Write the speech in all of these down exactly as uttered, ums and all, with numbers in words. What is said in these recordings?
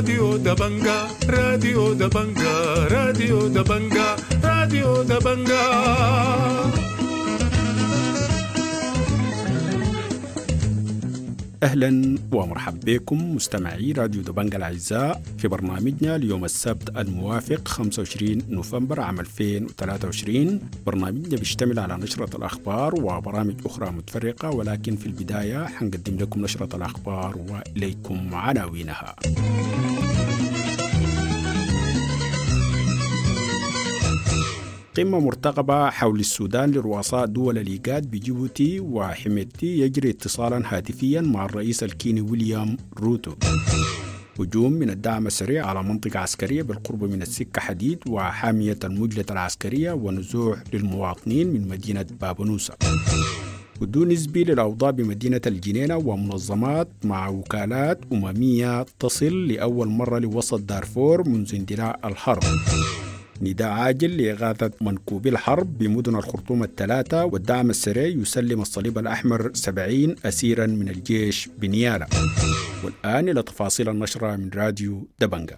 راديو دبنجا راديو دبنجا راديو دبنجا راديو دبنجا. أهلا ومرحبا بكم مستمعي راديو دبنجا الأعزاء في برنامجنا ليوم السبت الموافق خمسة وعشرين نوفمبر عام ألفين وثلاثة وعشرين. برنامجنا بيشتمل على نشرة الأخبار وبرامج أخرى متفرقة، ولكن في البداية حنقدم لكم نشرة الأخبار وإليكم عناوينها. قمة مرتقبة حول السودان لرؤساء دول الإيجاد بجيبوتي وحميتي يجري اتصالا هاتفيا مع الرئيس الكيني ويليام روتو. هجوم من الدعم السريع على منطقة عسكرية بالقرب من السكة حديد وحامية المجلة العسكرية ونزوح للمواطنين من مدينة بابونوسا. هدوء نسبي للأوضاع بمدينة الجنينة ومنظمات مع وكالات أممية تصل لأول مرة لوسط دارفور منذ اندلاع الحرب. نداء عاجل لإغاثة منكوبي الحرب بمدن الخرطوم الثلاثة، والدعم السريع يسلم الصليب الأحمر سبعين أسيرا من الجيش بنيالا. والآن إلى تفاصيل النشرة من راديو دبنجا.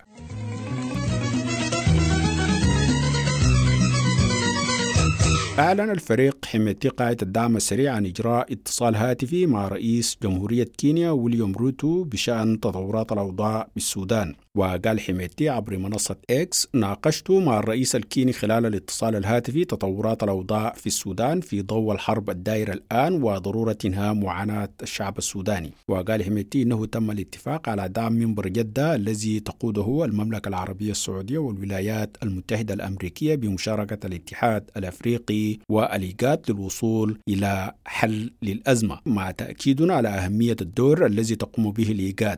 أعلن الفريق حميتي قاعدة الدعم السريع عن إجراء اتصال هاتفي مع رئيس جمهورية كينيا ويليام روتو بشأن تطورات الأوضاع بالسودان. وقال حميتي عبر منصة إكس: ناقشت مع الرئيس الكيني خلال الاتصال الهاتفي تطورات الأوضاع في السودان في ضوء الحرب الدائرة الآن وضرورة إنهاء معاناة الشعب السوداني. وقال حميتي إنه تم الاتفاق على دعم منبر جدة الذي تقوده المملكة العربية السعودية والولايات المتحدة الأمريكية بمشاركة الاتحاد الأفريقي والإيجاد للوصول إلى حل للأزمة، مع تأكيدنا على أهمية الدور الذي تقوم به الإيجاد.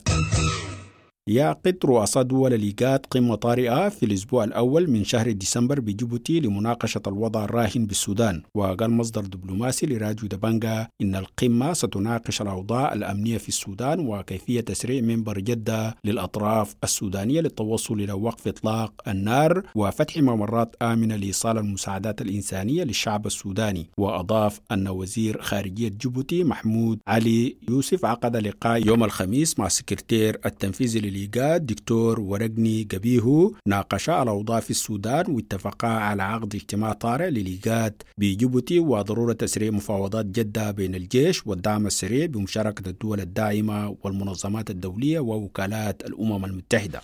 يعقد رؤساء دول الإيجاد قمة طارئة في الأسبوع الأول من شهر ديسمبر بجيبوتي لمناقشة الوضع الراهن بالسودان. وقال مصدر دبلوماسي لراديو دبنجا إن القمة ستناقش الأوضاع الأمنية في السودان وكيفية تسريع منبر جدة للأطراف السودانية للتوصل إلى وقف إطلاق النار وفتح ممرات آمنة لإيصال المساعدات الإنسانية للشعب السوداني. وأضاف أن وزير خارجية جيبوتي محمود علي يوسف عقد لقاء يوم الخميس مع السكرتير التنفيذي الإيجاد دكتور ورقني قبيهو، ناقشا الأوضاع في السودان واتفقا على عقد اجتماع طارئ للإيجاد بجيبوتي وضرورة تسريع مفاوضات جدة بين الجيش والدعم السريع بمشاركة الدول الداعمة والمنظمات الدولية ووكالات الأمم المتحدة.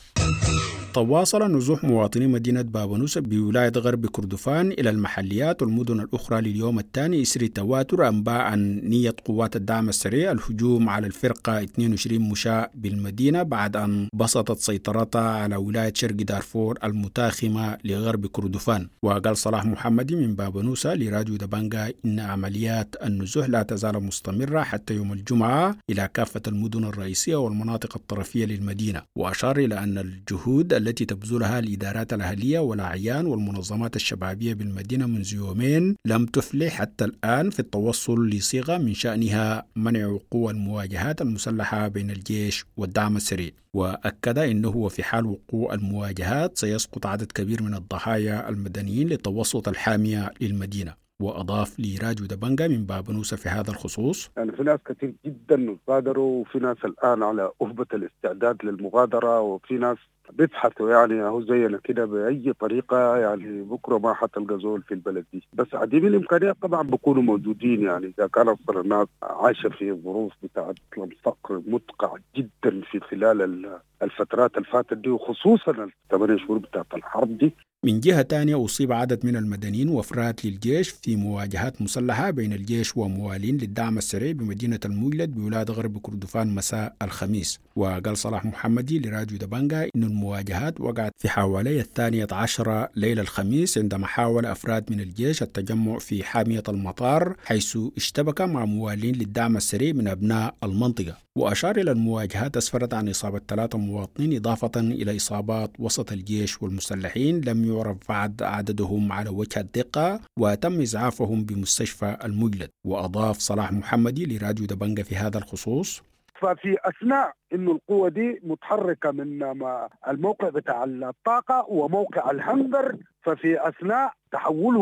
تواصل نزوح مواطني مدينة بابونوسا بولاية غرب كردفان إلى المحليات والمدن الأخرى لليوم الثاني إثر تواتر أنباء عن نية قوات الدعم السريع الهجوم على الفرقة اثنين وعشرين مشاة بالمدينة بعد أن بسطت سيطرتها على ولاية شرق دارفور المتاخمة لغرب كردفان. وقال صلاح محمدي من بابونوسا لراديو دبنجا إن عمليات النزوح لا تزال مستمرة حتى يوم الجمعة إلى كافة المدن الرئيسية والمناطق الطرفية للمدينة. وأشار إلى أن الجهود التي تبذلها الإدارات الأهلية والأعيان والمنظمات الشبابية بالمدينة منذ يومين لم تفلح حتى الآن في التوصل لصيغة من شأنها منع وقوع المواجهات المسلحة بين الجيش والدعم السريع. وأكد أنه وفي حال وقوع المواجهات سيسقط عدد كبير من الضحايا المدنيين للتوسط الحامية للمدينة. وأضاف لراديو دبنجا من بابونوسا في هذا الخصوص: يعني في ناس كثير جدا غادروا، وفي ناس الآن على أهبة الاستعداد للمغادرة، وفي ناس بيبحثوا يعني هو زينا كده بأي طريقة، يعني بكرة ما حتلقى زول في البلد دي. بس عديم الإمكانيات طبعا بيكونوا موجودين، يعني إذا كان أصلا الناس عايشة في ظروف بتاعت الفقر مدقع جدا في خلال الفترات الفاتت دي، وخصوصا الثمانية شهور بتاعت الحرب دي. من جهة تانية أصيب عدد من المدنيين وفرات للجيش في مواجهات مسلحة بين الجيش وموالين للدعم السريع بمدينة المجلد بولاية غرب كردفان مساء الخميس. وقال صلاح محمدي لراديو دبنجا إن المواجهات وقعت في حوالي الثانية عشرة ليلة الخميس عندما حاول أفراد من الجيش التجمع في حامية المطار، حيث اشتبك مع موالين للدعم السريع من أبناء المنطقة. وأشار إلى المواجهات أسفرت عن إصابة ثلاثة مواطنين إضافة إلى إصابات وسط الجيش والمسلحين لم يعرف بعد عددهم على وجه الدقة، وتم إسعافهم بمستشفى المجلد. وأضاف صلاح محمدي لراديو دبنجا في هذا الخصوص: ففي أثناء إنه القوة دي متحركة من الموقع بتاع الطاقة وموقع الهنجر، ففي أثناء تحولهم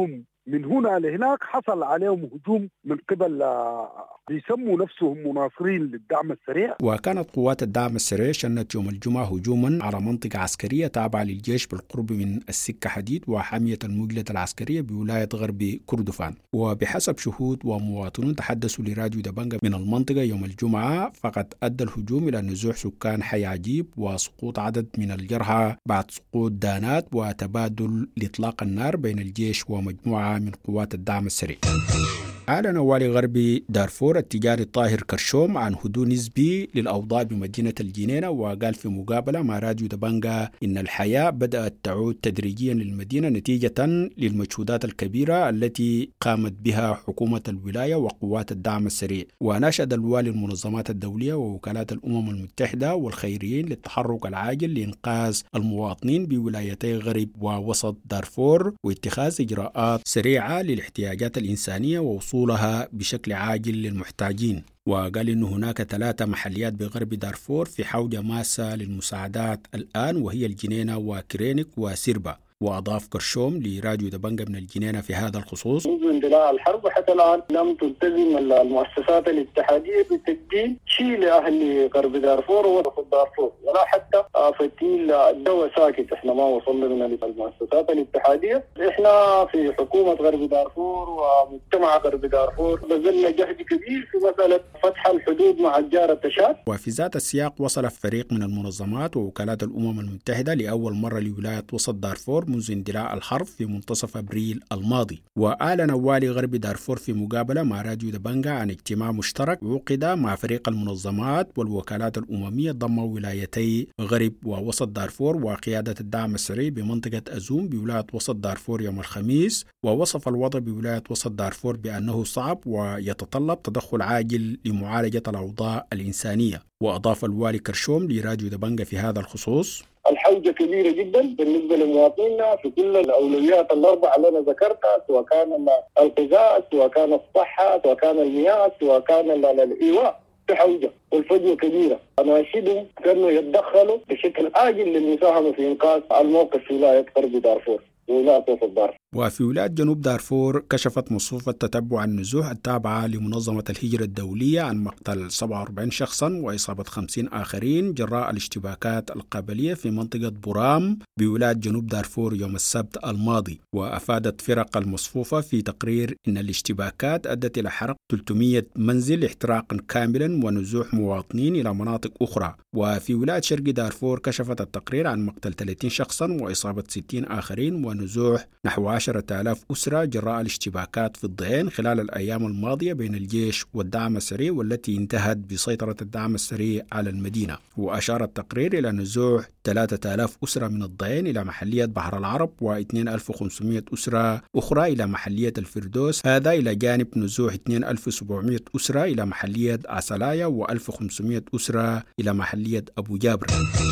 من هنا لهناك حصل عليهم هجوم من قبل بيسموا نفسهم مناصرين للدعم السريع. وكانت قوات الدعم السريع شنت يوم الجمعة هجوما على منطقة عسكرية تابعة للجيش بالقرب من السكة حديد وحامية المجلة العسكرية بولاية غرب كردفان. وبحسب شهود ومواطنون تحدثوا لراديو دبنجة من المنطقة يوم الجمعة، فقد أدى الهجوم إلى نزوح سكان حي عجيب وسقوط عدد من الجرحى بعد سقوط دانات وتبادل لإطلاق النار بين الجيش ومجموعة من قوات الدعم السريع. أعلن والي غرب دارفور التجاري طاهر كرشوم عن هدوء نسبي للأوضاع بمدينة الجنينة، وقال في مقابلة مع راديو دبنجة إن الحياة بدأت تعود تدريجيا للمدينة نتيجة للمجهودات الكبيرة التي قامت بها حكومة الولاية وقوات الدعم السريع. وناشد الوالي المنظمات الدولية ووكالات الأمم المتحدة والخيريين للتحرك العاجل لإنقاذ المواطنين بولايتي غرب ووسط دارفور واتخاذ إجراءات سريعة للاحتياجات الإنسانية ووصول وصولها بشكل عاجل للمحتاجين. وقال إن هناك ثلاثة محليات بغرب دارفور في حوجة ماسة للمساعدات الآن، وهي الجنينة وكرينك وسيربا. وأضاف كرشوم لراديو دبنجة من الجنينة في هذا الخصوص: منذ اندلاع الحرب حتى الآن لم تلتزم المؤسسات الاتحادية بتسجيل شيء لأهل غرب دارفور ووسط دارفور، ولا حتى فتيل الدواء ساكت. احنا ما وصلنا من المؤسسات الاتحادية. احنا في حكومة غرب دارفور ومجتمع غرب دارفور بذلنا جهد كبير في مسألة فتح الحدود مع الجار التشاد. وفي ذات السياق وصل فريق من المنظمات ووكالات الأمم المتحدة لأول مرة لولاية وسط دارفور منذ اندلاع الحرب في منتصف أبريل الماضي. وأعلن والي غرب دارفور في مقابلة مع راديو دبنجة عن اجتماع مشترك عقد مع فريق المنظمات والوكالات الأممية ضم ولايتي غرب ووسط دارفور وقيادة الدعم السريع بمنطقة أزوم بولاية وسط دارفور يوم الخميس. ووصف الوضع بولاية وسط دارفور بأنه صعب ويتطلب تدخل عاجل لمعالجة الأوضاع الإنسانية. وأضاف الوالي كرشوم لراديو دبنجة في هذا الخصوص: الحوجة كبيرة جدا بالنسبة لمواطنينا في كل الأولويات الأربعة اللي أنا ذكرتها، سواء كان الغذاء، سواء كان الصحة، سواء كان المياه، سواء كان الإيواء. في حوجة والفجوة كبيرة. أنا أشهدهم كأنه يتدخلوا بشكل آجل للمساهمة في إنقاذ الموقف في ولاية غرب دارفور وولاية وسط دارفور. وفي ولاية جنوب دارفور كشفت مصفوفة تتبع النزوح التابعة لمنظمة الهجرة الدولية عن مقتل سبعة وأربعين شخصا وإصابة خمسين آخرين جراء الاشتباكات القبلية في منطقة برام بولاية جنوب دارفور يوم السبت الماضي. وأفادت فرق المصفوفة في تقرير إن الاشتباكات أدت إلى حرق ثلاثمئة منزل احتراقا كاملا ونزوح مواطنين إلى مناطق أخرى. وفي ولاية شرق دارفور كشفت التقرير عن مقتل ثلاثين شخصا وإصابة ستين آخرين ونزوح نحو عشرة آلاف أسرة جراء الاشتباكات في الضعين خلال الأيام الماضية بين الجيش والدعم السريع، والتي انتهت بسيطرة الدعم السريع على المدينة. وأشار التقرير إلى نزوح ثلاثة آلاف أسرة من الضعين إلى محلية بحر العرب واثنين آلاف وخمسمئة أسرة أخرى إلى محلية الفردوس، هذا إلى جانب نزوح اثنين آلاف وسبعمئة أسرة إلى محلية عسلايا وألف وخمسمئة أسرة إلى محلية أبو جابر.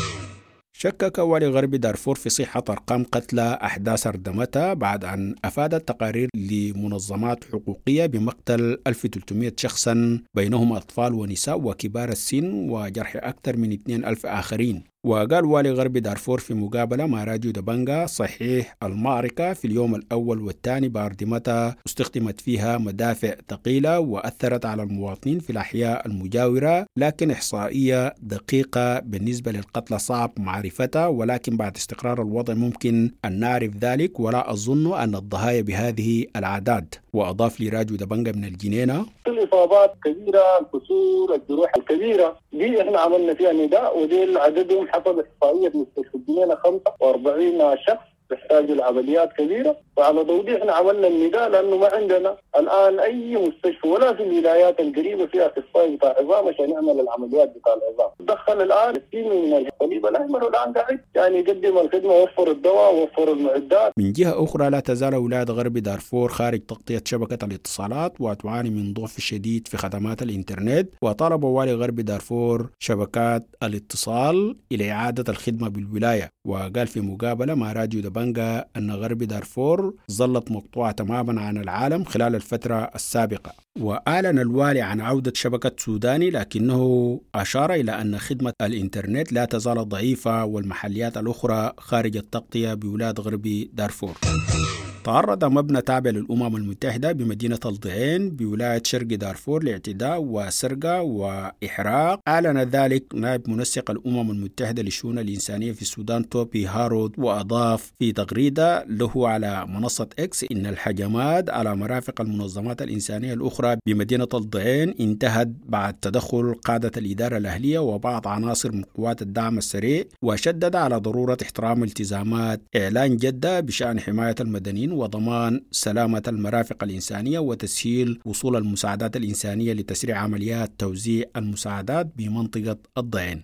شكك والي غرب دارفور في صحة أرقام قتلى أحداث أردمتها بعد أن أفادت تقارير لمنظمات حقوقية بمقتل ألف وثلاثمئة شخصا بينهم أطفال ونساء وكبار السن وجرح أكثر من اثنين ألف آخرين. وقال والي غرب دارفور في مقابلة مع راديو دبنجة: صحيح المعركة في اليوم الأول والثاني بأردمتها استخدمت فيها مدافع ثقيلة وأثرت على المواطنين في الأحياء المجاورة، لكن إحصائية دقيقة بالنسبة للقتلى صعب معرفتها، ولكن بعد استقرار الوضع ممكن أن نعرف ذلك، ولا أظن أن الضحايا بهذه الأعداد. وأضاف لراديو دبنجة من الجنينة: الإصابات كبيرة، الكسور، الجروح الكبيرة دي إحنا عملنا فيها نداء، ودي عددهم حسب إحصائية مستشفى الجنينة خمسة وأربعين شخص بيحتاجوا لعمليات كبيرة. وعلى ضوء احنا عملنا النداء لأنه ما عندنا الآن أي مستشفى ولا في الولايات القريبة فيها أخصائي بتاع عظام عشان يعمل العمليات بتاع العظام. دخل الآن التيم من الصليب الأحمر والآن قاعد يعني يقدم الخدمة، وفر الدواء ووفر المعدات. من جهة أخرى لا تزال ولاية غرب دارفور خارج تغطية شبكة الاتصالات وتعاني من ضعف شديد في خدمات الإنترنت، وطالب والي غرب دارفور شبكات الاتصال إلى إعادة الخدمة بالولاية. وقال في مقابلة مع راديو دبنجة أن غرب دارفور ظلت مقطوعة تماما عن العالم خلال الفترة السابقة. وأعلن الوالي عن عودة شبكة سوداني، لكنه أشار إلى أن خدمة الإنترنت لا تزال ضعيفة والمحليات الأخرى خارج التغطية بولاية غرب دارفور. تعرض مبنى تابع للأمم المتحدة بمدينة الضعين بولاية شرق دارفور لاعتداء وسرقة وإحراق. أعلن ذلك نائب منسق الأمم المتحدة للشؤون الإنسانية في السودان توبي هارود، وأضاف في تغريدة له على منصة إكس إن الهجمات على مرافق المنظمات الإنسانية الأخرى بمدينة الضعين انتهت بعد تدخل قادة الإدارة الأهلية وبعض عناصر من قوات الدعم السريع، وشدد على ضرورة احترام التزامات إعلان جدة بشأن حماية المدنيين وضمان سلامة المرافق الإنسانية وتسهيل وصول المساعدات الإنسانية لتسريع عمليات توزيع المساعدات بمنطقة الضعين.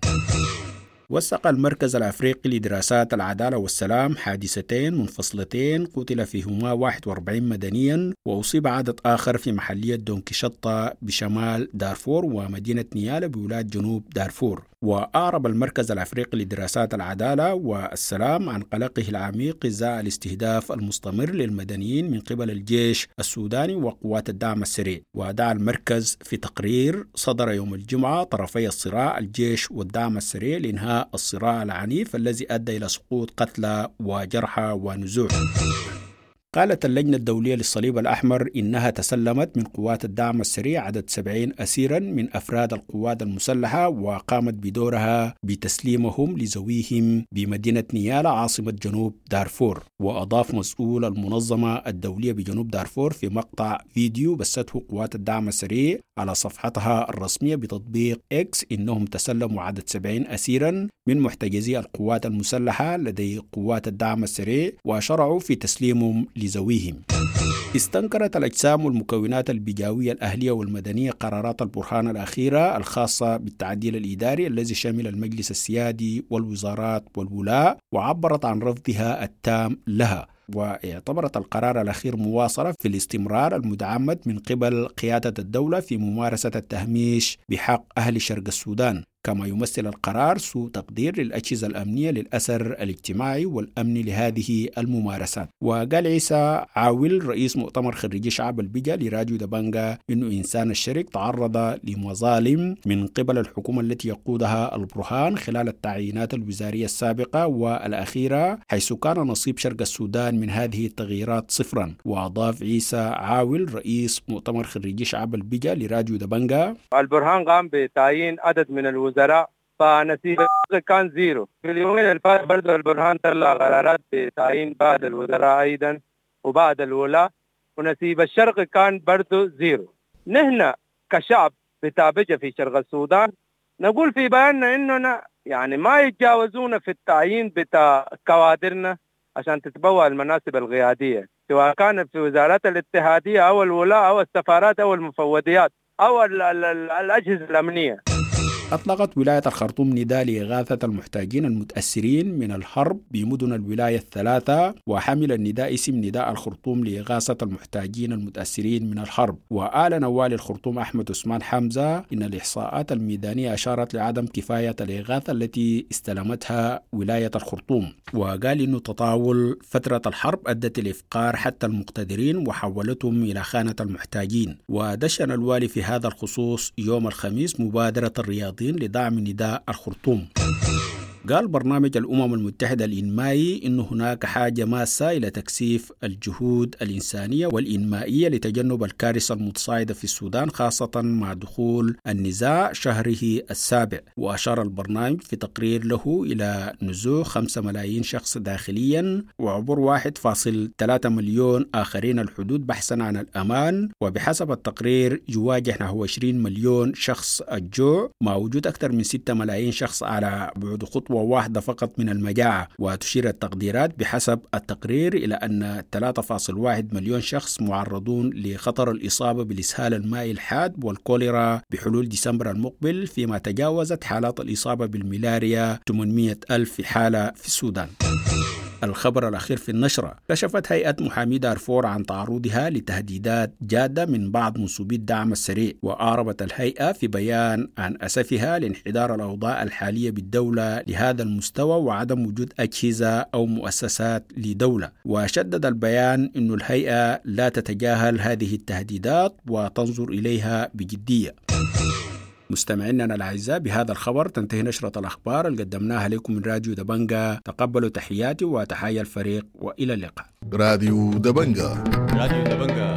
وثق المركز الأفريقي لدراسات العدالة والسلام حادثتين منفصلتين قتل فيهما واحد وأربعين مدنيا وأصيب عدد آخر في محلية دونكيشطة بشمال دارفور ومدينة نيالا بولاية جنوب دارفور. وأعرب المركز الأفريقي لدراسات العدالة والسلام عن قلقه العميق إزاء الاستهداف المستمر للمدنيين من قبل الجيش السوداني وقوات الدعم السريع. ودعا المركز في تقرير صدر يوم الجمعة طرفي الصراع الجيش والدعم السريع لإنهاء الصراع العنيف الذي أدى إلى سقوط قتلى وجرحى ونزوح. قالت اللجنة الدولية للصليب الأحمر إنها تسلمت من قوات الدعم السريع عدد سبعين أسيرا من أفراد القوات المسلحة وقامت بدورها بتسليمهم لزويهم بمدينة نيالا عاصمة جنوب دارفور. وأضاف مسؤول المنظمة الدولية بجنوب دارفور في مقطع فيديو بثته قوات الدعم السريع على صفحتها الرسمية بتطبيق إكس إنهم تسلموا عدد سبعين أسيرا من محتجزي القوات المسلحة لدي قوات الدعم السريع وشرعوا في تسليمهم لزويهم. استنكرت الأجسام والمكونات البيجاوية الأهلية والمدنية قرارات البرهان الأخيرة الخاصة بالتعديل الإداري الذي شمل المجلس السيادي والوزارات والولاء، وعبرت عن رفضها التام لها. واعتبرت القرار الأخير مواصلة في الاستمرار المدعمد من قبل قيادة الدولة في ممارسة التهميش بحق أهل شرق السودان، كما يمثل القرار سوء تقدير للأجهزة الأمنية للأثر الاجتماعي والأمني لهذه الممارسات. وقال عيسى عاول رئيس مؤتمر خريجي شعب البيجا لراديو دبنجا إنه إنسان الشرق تعرض لمظالم من قبل الحكومة التي يقودها البرهان خلال التعيينات الوزارية السابقة والأخيرة، حيث كان نصيب شرق السودان من هذه التغييرات صفرا. وأضاف عيسى عاول رئيس مؤتمر خريجي شعب البيجا لراديو دبنجا البرهان قام بتعيين عدد من الوزراء وزراء فنسيب الشرق كان زيرو. في اليومين اللي فات برضه البرهان طلع قرارات بتعيين بعض الوزراء أيضا وبعض الولاة، ونسيب الشرق كان برضه زيرو. نحن كشعب بتاع بيجا في شرق السودان نقول في بياننا إننا يعني ما يتجاوزونا في التعيين بتاع كوادرنا عشان تتبوى المناصب القيادية، سواء كانت في وزارات الاتحادية أو الولاة أو السفارات أو المفوضيات أو ال ال ال الأجهزة الأمنية. أطلقت ولاية الخرطوم نداء لإغاثة المحتاجين المتأثرين من الحرب بمدن الولاية الثلاثة، وحمل النداء اسم نداء الخرطوم لإغاثة المحتاجين المتأثرين من الحرب. وأعلن والي الخرطوم أحمد عثمان حمزة إن الإحصاءات الميدانية أشارت لعدم كفاية الإغاثة التي استلمتها ولاية الخرطوم، وقال إنه تطاول فترة الحرب أدت الإفقار حتى المقتدرين وحولتهم إلى خانة المحتاجين. ودشن الوالي في هذا الخصوص يوم الخميس مبادرة الرياضيين لدعم نداء الخرطوم. قال برنامج الأمم المتحدة الإنمائي إن هناك حاجة ماسة إلى تكثيف الجهود الإنسانية والإنمائية لتجنب الكارثة المتصاعدة في السودان، خاصة مع دخول النزاع شهره السابع. وأشار البرنامج في تقرير له إلى نزوح خمسة ملايين شخص داخليا وعبور واحد فاصل ثلاثة مليون آخرين الحدود بحثا عن الأمان. وبحسب التقرير يواجه نحو عشرين مليون شخص الجوع، مع وجود أكثر من ستة ملايين شخص على بعد خطوة واحدة فقط من المجاعة. وتشير التقديرات بحسب التقرير إلى أن ثلاثة فاصل واحد مليون شخص معرضون لخطر الإصابة بالإسهال المائي الحاد والكوليرا بحلول ديسمبر المقبل، فيما تجاوزت حالات الإصابة بالملاريا ثمانمائة ألف في حالة في السودان. الخبر الأخير في النشرة: كشفت هيئة محامي دارفور عن تعرضها لتهديدات جادة من بعض منسوبي الدعم السريع. وأعربت الهيئة في بيان عن أسفها لانحدار الأوضاع الحالية بالدولة لهذا المستوى وعدم وجود أجهزة أو مؤسسات لدولة. وشدد البيان أن الهيئة لا تتجاهل هذه التهديدات وتنظر إليها بجدية. مستمعينا الأعزاء، بهذا الخبر تنتهي نشرة الأخبار اللي قدمناها لكم من راديو دبنجة. تقبلوا تحياتي وتحية الفريق وإلى اللقاء. راديو دبنجة. راديو دبنجة.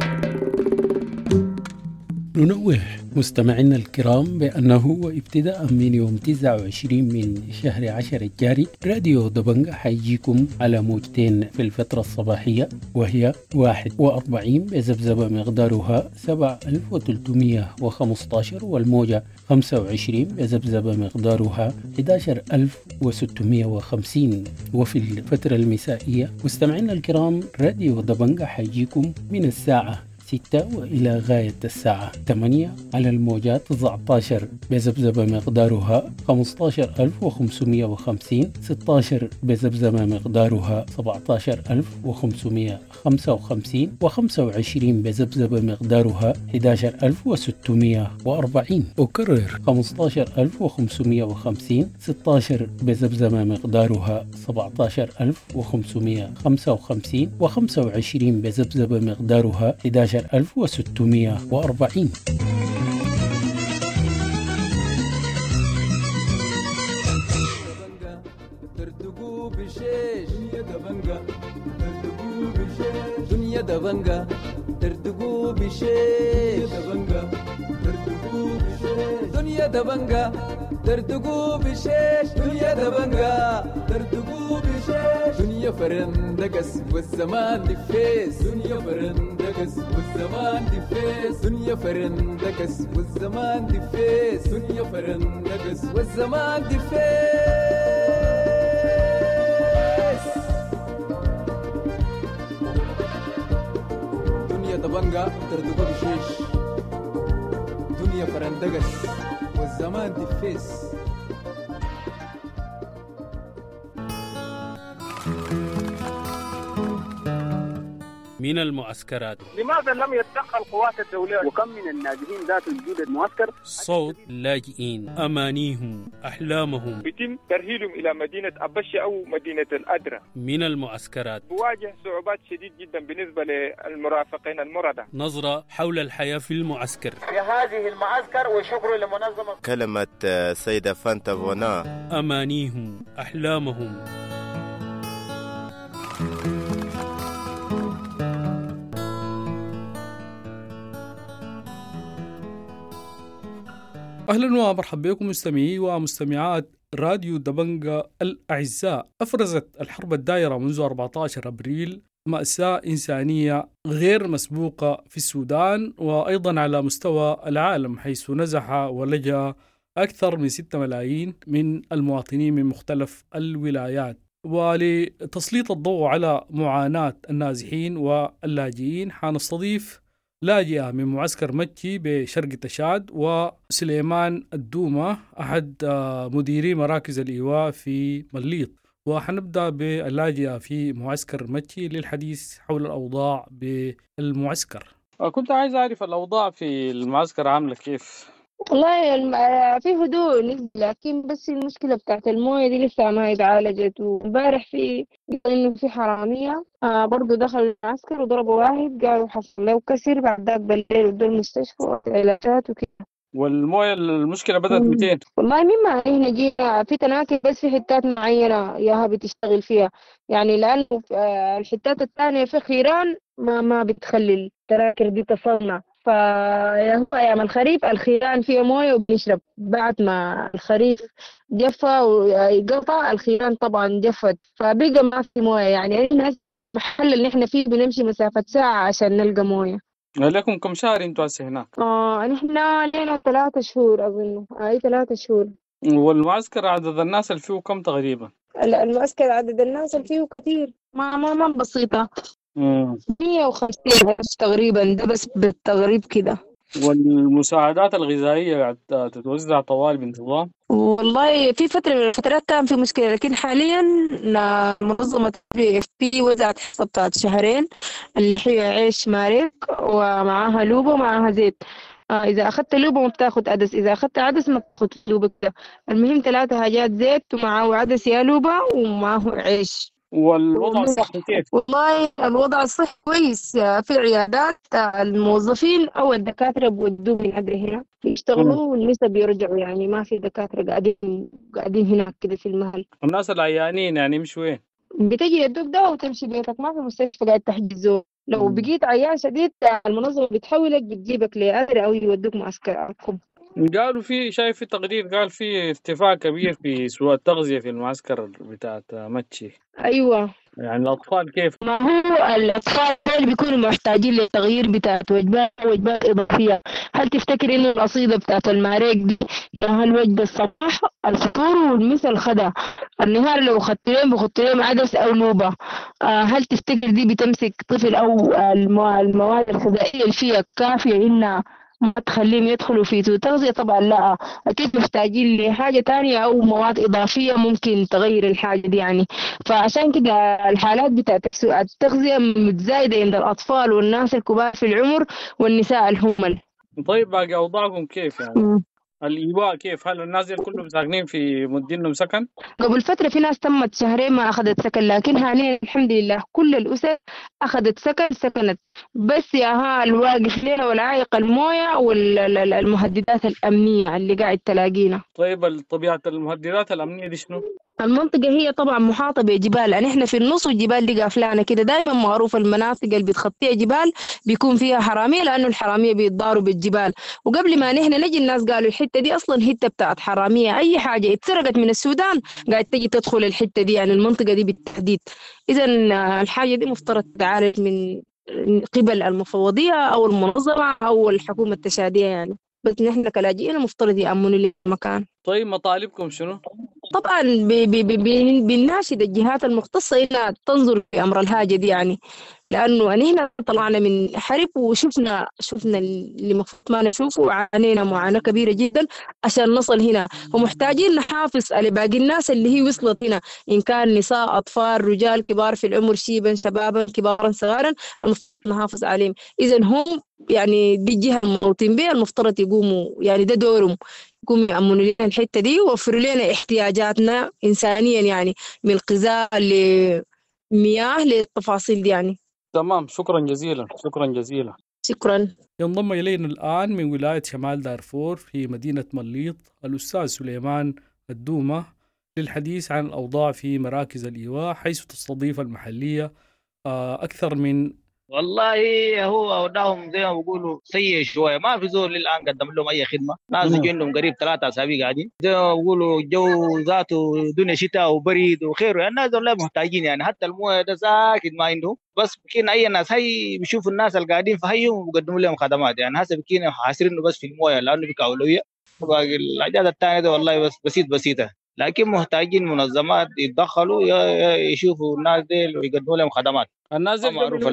ننوه مستمعينا الكرام بأنه ابتداء من يوم تسعة وعشرين من شهر عشر الجاري راديو دبنجة حيجيكم على موجتين في الفترة الصباحية، وهي واحد وأربعين بذبذبة مقدارها سبعة آلاف وثلاثمائة وخمسة عشر، والموجة خمسة وعشرين بذبذبة مقدارها أحد عشر ألف وستمائة وخمسين. وفي الفترة المسائية مستمعينا الكرام راديو دبنجة حيجيكم من الساعة ستة وإلى غاية الساعة ثمانية على الموجات تسعة عشر بذبذبة مقدارها خمسة عشر ألف وخمسمائة وخمسين، ستة عشر بذبذبة مقدارها سبعة عشر ألف وخمسمائة وخمسة وخمسين، وخمسة وعشرين بذبذبة مقدارها أحد عشر ألف وستمائة وأربعين. أكرر خمسة عشر ألف وخمسمائة وخمسين، ستة عشر بذبذبة مقدارها سبعة عشر ألف وخمسمائة وخمسة وخمسين، وخمسة وعشرين بذبذبة مقدارها أحد عشر ألف وستمائة وأربعين. ترتقوا بشيش دنيا دبنجة، ترتقوا بشيش دنيا دبنجة، ترتقوا بشيش دنيا دبنجة، ترتقوا بشيش دنيا فرندقس والزمان دفيس، دنيا فرندقس والزمان دفيس، دنيا فرندقس والزمان دفيس، دنيا فرندقس والزمان دفيس. دنيا دبنجة ترتقوا بشيش دنيا فرندقس والزمان دفيس. من المعسكرات. لماذا لم يتدخل القوات الدولية؟ وكم من الناجحين ذات وجود المعسكر؟ صوت لاجئين، أمانيهم، أحلامهم. يتم ترهيلهم إلى مدينة أبشة أو مدينة الأدرة. من المعسكرات. بواجه صعوبات شديد جدا بالنسبة للمرافقين المردة. نظرة حول الحياة في المعسكر. في هذه المعسكر وشكر لمنظمة. كلمة سيدة فانتا فونا. أمانيهم، أحلامهم. أهلا ومرحبا بكم مستمعي ومستمعات راديو دبنجة الأعزاء. أفرزت الحرب الدائرة منذ أربعة عشر أبريل مأساة إنسانية غير مسبوقة في السودان وأيضا على مستوى العالم، حيث نزح ولجأ أكثر من ستة ملايين من المواطنين من مختلف الولايات. ولتسليط الضوء على معاناة النازحين واللاجئين حنستضيف لاجئة من معسكر مكي بشرق تشاد، وسليمان الدومة أحد مديري مراكز الإيواء في مليط. وحنبدأ باللاجئة في معسكر مكي للحديث حول الأوضاع بالمعسكر. كنت عايز أعرف الأوضاع في المعسكر عاملة كيف؟ والله في هدوء نسبي، لكن بس المشكلة بتاعت الموية دي لسه ما اتعالجت. ومبارح في إنه في حرامية آه برضو دخلوا المعسكر وضربوا واحد، قالوا حصل له كسر، بعد ذاك بالليل ودوا المستشفى علاجات وكده. والموية المشكلة بدأت متين؟ والله مما هنا جينا في تناكل بس في حتات معينة ياها بتشتغل فيها، يعني لأنه الحتات الثانية في خيران ما ما بتخلي التراكر دي تصنع. فهو أيام الخريف الخيران فيها موية وبنشرب، بعد ما الخريف جفا وقطع الخيران طبعا جفت، فبقى ما في موية. يعني الناس محل اللي احنا فيه بنمشي مسافة ساعة عشان نلقى موية. لكم كم شهر انتوا هسه هناك؟ اه نحن لنا ثلاثة شهور أظن، اي ثلاثة شهور. والمعسكر عدد الناس اللي فيه كم تقريبا؟ لا المعسكر عدد الناس اللي فيه كثير، ما ما ما بسيطة. مية وخمسين تقريبا، ده بس بالتقريب كده. والمساعدات الغذائية قاعدة تتوزع طوال بانتظام؟ والله في فترة من الفترات كان في مشكلة، لكن حاليا منظمة في وزعت حصة بتاعت شهرين اللي هي عيش مارك ومعاها لوبة ومعاها زيت. آه إذا أخذت لوبة ما بتاخد عدس، إذا أخذت عدس ما بتاخد لوبة كده. المهم ثلاثة حاجات، زيت ومعاه عدس يا لوبة ومعاه عيش. والوضع الصحي كيف؟ والله الوضع الصحي كويس في العيادات. الموظفين أو الدكاترة بودوا من أجل هنا يشتغلوا والنسب بيرجعوا، يعني ما في دكاترة قاعدين قاعدين هناك كده في المهل. الناس العيانين يعني مش وين؟ بتجي يدوك دواء وتمشي بيتك، ما في مستشفى قاعد تحجزه. لو بقيت عيان شديد المنظمة بتحولك بتجيبك لأدري أو يودوك معسكر الحكومة. قالوا في شايف في تقرير قال في ارتفاع كبير في سوء التغذية في المعسكر بتاعت متشي. أيوة، يعني الأطفال كيف؟ ما هو الأطفال اللي بيكونوا محتاجين للتغيير بتاعت وجبات وجبات إضافية. هل تفتكر إنه القصيدة بتاعت المعريك دي هل وجبة الصباح الفطور والمساء الغداء النهار لو خدت لهم بخدت لهم عدس أو نوبة؟ آه هل تفتكر دي بتمسك طفل أو المواد الغذائية اللي فيها كافية إنها ما تخليهم يدخلوا في سوء تغذية؟ طبعا لا، أكيد محتاجين لحاجة تانية أو مواد إضافية ممكن تغير الحاجة دي يعني. فعشان كده الحالات بتاعت سوء التغذية متزايدة عند الأطفال والناس الكبار في العمر والنساء الهمل. طيب باقي أوضاعكم كيف يعني؟ م. الإيواء كيف؟ هل الناس كلهم ساكنين في مدينهم سكن؟ قبل فترة في ناس تمت شهرين ما أخذت سكن، لكن حاليا الحمد لله كل الأسر أخذت سكن سكنت. بس يا ها الواقف لنا والعائق الموية والمهددات الأمنية اللي قاعد تلاقينا. طيب طبيعة المهددات الأمنية دي شنو؟ المنطقة هي طبعا محاطة بجبال، يعني احنا في النص والجبال دي قافلانا كده. دائما معروف المناطق اللي بتخطيها جبال بيكون فيها حرامية، لأنه الحرامية بيتضاروا بالجبال. وقبل ما نحن نجي الناس قالوا الحتة دي أصلا حتة بتاعت حرامية، أي حاجة اتسرقت من السودان قاعد تجي تدخل الحتة دي، يعني المنطقة دي بالتحديد. إذا الحاجة دي مفترض تعالج من قبل المفوضية أو المنظمة أو الحكومة التشادية يعني. بس نحن كلاجئين المفترض يأمنوا للمكان. طيب مطالبكم شنو؟ طبعا بنناشد الجهات المختصة إنها تنظر في أمر الحاجة دي يعني، لأنه نحن طلعنا من حرب وشفنا شفنا اللي المفروض ما نشوفه وعانينا معاناة كبيرة جدا عشان نصل هنا، ومحتاجين نحافظ على باقي الناس اللي هي وصلت هنا، إن كان نساء أطفال رجال كبار في العمر شيبا شبابا كبارا صغارا، المفروض نحافظ عليهم. إذا هم يعني دي الجهة الموطن بها المفترض يقوموا، يعني ده دورهم يقوموا يأمنوا لنا الحتة دي ويوفروا لنا احتياجاتنا إنسانيا، يعني من الغذاء لمياه للتفاصيل دي يعني. تمام، شكرا جزيلا شكرا جزيلا شكرا. ينضم إلينا الآن من ولاية شمال دارفور في مدينة مليط الأستاذ سليمان الدومة للحديث عن الأوضاع في مراكز الإيواء حيث تستضيف المحلية أكثر من. والله هو أوضاعهم زي ما بيقولوا سيء شوية، ما في زول الآن قدم لهم أي خدمة. ناس يجوا عندهم قريب ثلاثة أسابيع قاعدين زي ما بيقولوا جو ذاته دنيا شتاء وبريد وخيره، يعني الناس والله محتاجين، يعني حتى المويه ده ساكت ما عندهم. بس بكين أي ناس هي بيشوفوا الناس اللي قاعدين في هيهم وبيقدموا لهم خدمات، يعني هسه بكين حاصرين بس في المويه لأنه في أولوية. باقي الحاجات الثانية ده والله بس بسيط بسيطة، لكن محتاجين منظمات يتدخلوا يشوفوا الناس دي ويقدموا لهم خدمات. الناس دي معروف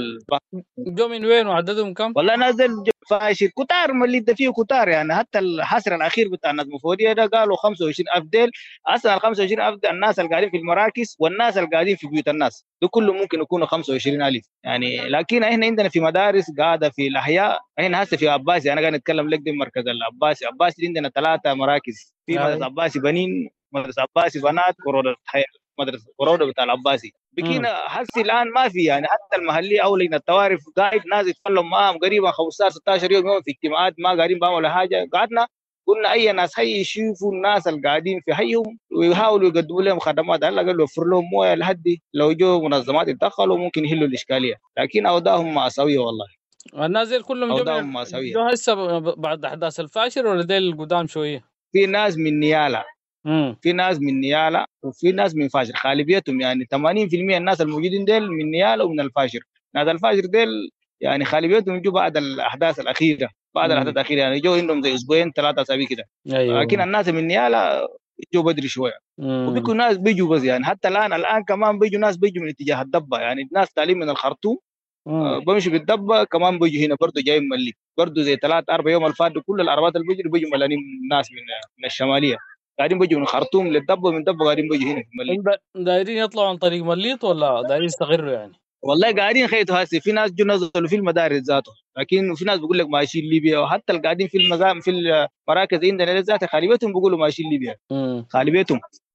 جو من وين وعددهم كم؟ والله نازل فاشر كتار من اللي ده فيه كتار، يعني حتى الحصر الاخير بتاع الناس المفوضيه ده قالوا خمسة وعشرين ألف ديل. اصلا ال خمسة وعشرين ألف ده الناس اللي قاعدين في المراكز والناس اللي قاعدين في بيوت الناس ده كله ممكن يكونوا خمسة وعشرين ألف يعني. لكن احنا عندنا في مدارس قاعده في الاحياء، احنا هسه في عباسي، انا قاعد اتكلم لك دي مركز العباسي. عباسي عندنا ثلاثه مراكز، في مدرسه عباسي بنين، مدرسه عباسي بنات، وروضه مدرسه وروضه بتاع العباسي. بكينا حسي الان ما في، يعني حتى المحليه او لجنه الطوارئ قاعد ناس يتكلم معاهم قريبا خمسة عشر ستاشر يوم يوم في اجتماعات ما قاعدين بعملوا حاجه. قعدنا قلنا اي ناس هي يشوفوا الناس اللي قاعدين في حيهم ويحاولوا يقدموا لهم خدمات، هلا قالوا يوفر لهم مويه لحد لو جو منظمات يتدخلوا ممكن يحلوا الاشكاليه، لكن اوضاعهم مأساويه والله. الناس دي كلهم اوضاعهم مأساويه. جو هسه بعد احداث الفاشر ولا ديل القدام شويه؟ في ناس من نيالا، مم. في ناس من نيالا وفي ناس من فاشر، غالبيتهم يعني ثمانين بالمئة الناس الموجودين ديل من نيالا ومن الفاشر. ناس الفاشر ديل يعني غالبيتهم جو بعد الاحداث الاخيره، بعد مم. الاحداث الاخيره يعني جو عندهم زي اسبوعين ثلاثه اسابيع كده. أيوه. لكن الناس من نيالا جو بدري شويه، وبيكون ناس بيجوا بس يعني حتى الان الان كمان بيجوا ناس بيجوا من اتجاه الدبه، يعني ناس تعليم من الخرطوم آه بمشي بالدبه كمان بيجوا هنا برضه جايين من اللي برضه زي ثلاث اربع يوم الفات كل العربات اللي بيجوا بيجوا ملانين ناس من من الشماليه، قاعدين بيجوا من الخرطوم للدبه ومن الدبه قاعدين بيجوا هنا في مليط. دايرين يطلعوا عن طريق مليط ولا دايرين يستقروا يعني؟ والله قاعدين خيطوا هسه، في ناس جو نزلوا في المدارس ذاته، لكن في ناس بيقول لك ماشيين ليبيا، وحتى القاعدين في المزام في المراكز عندنا ذاتها غالبيتهم بيقولوا ماشيين ليبيا غالبيتهم.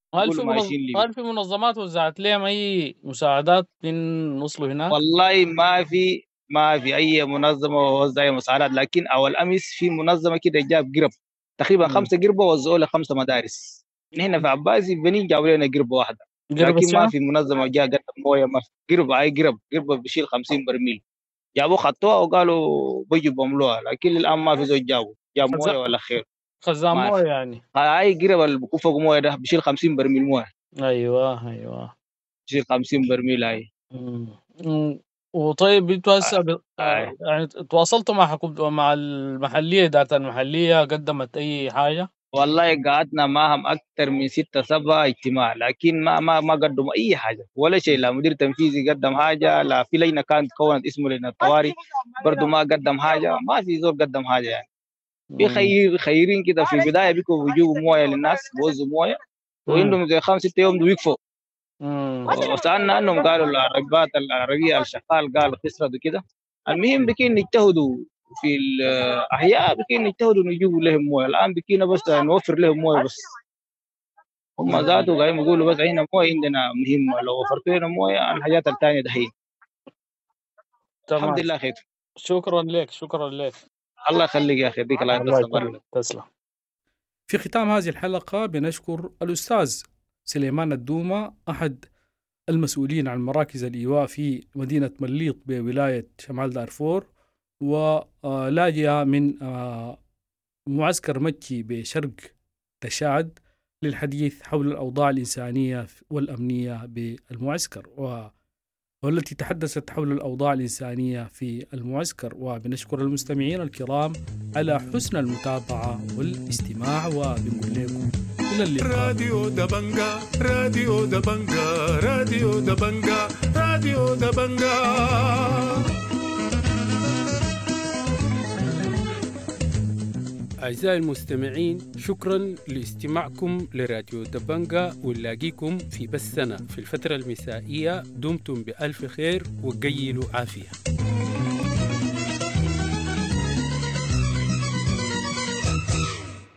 هل في منظ... هل في منظمات وزعت لهم اي مساعدات من وصلوا هناك؟ والله ما في ما في اي منظمه وزع اي مساعدات، لكن اول امس في منظمه كده جاب قرب تقريبا م. خمسه قربه وزعوا لخمسه مدارس. هنا في عباسي بنين جابوا لنا قربه واحده، لكن ما في منظمه جاء قدم مويه. ما في قرب اي قرب قربه بشيل خمسين برميل جابوا خطوها وقالوا بيجوا بملوها، لكن الان ما في زول جابوا جاب مويه ولا خير. خزان مويه يعني اي قرب اللي بكفوا مويه ده بشيل خمسين برميل مويه. ايوه ايوه بشيل خمسين برميل هاي. وطيب انتوا هسه ب... آه. يعني تواصلتوا مع حكومة مع المحليه ذات المحليه قدمت اي حاجه؟ والله قعدنا معهم اكثر من ستة سبعة اجتماع، لكن ما ما ما قدموا اي حاجه ولا شيء. لا مدير تنفيذي قدم حاجه، لا في لجنه كانت كونت اسمه لجنه الطوارئ برضه ما قدم حاجه، ما في زول قدم حاجه يعني. في خير خيرين كده في البدايه بيكوا بيجيبوا مويه للناس بوزوا مويه وعندهم زي خمس ست يوم ويقفوا. وسالنا عنهم قالوا العربيات العربيه الشغال قالوا خسرت وكده. المهم بكين يجتهدوا في الاحياء، بكين يجتهدوا يجيبوا لهم مويه. الان بكينا بس نوفر لهم مويه بس. هم ذاتوا قاعدين يقولوا بس عندنا مويه عندنا مهمه، لو وفرتوا لنا مويه الحاجات الثانيه دحين. الحمد لله خير. شكرا لك شكرا لك. الله يخليك يا اخي، يديك الله تسلم. في ختام هذه الحلقة بنشكر الأستاذ سليمان الدومة أحد المسؤولين عن مراكز الإيواء في مدينة مليط بولاية شمال دارفور، ولاجئ من معسكر مكي بشرق تشاد للحديث حول الأوضاع الإنسانية والأمنية بالمعسكر، والتي تحدثت حول الأوضاع الإنسانية في المعسكر. وبنشكر المستمعين الكرام على حسن المتابعة والاستماع، وبنقول لكم إلى اللقاء. راديو دبنجا راديو دبنجا راديو دبنجا راديو دبنجا. أعزائي المستمعين، شكرا لاستماعكم لراديو دبنجا، ونلاقيكم في بثنا في الفترة المسائية. دمتم بألف خير وقيلوا عافية.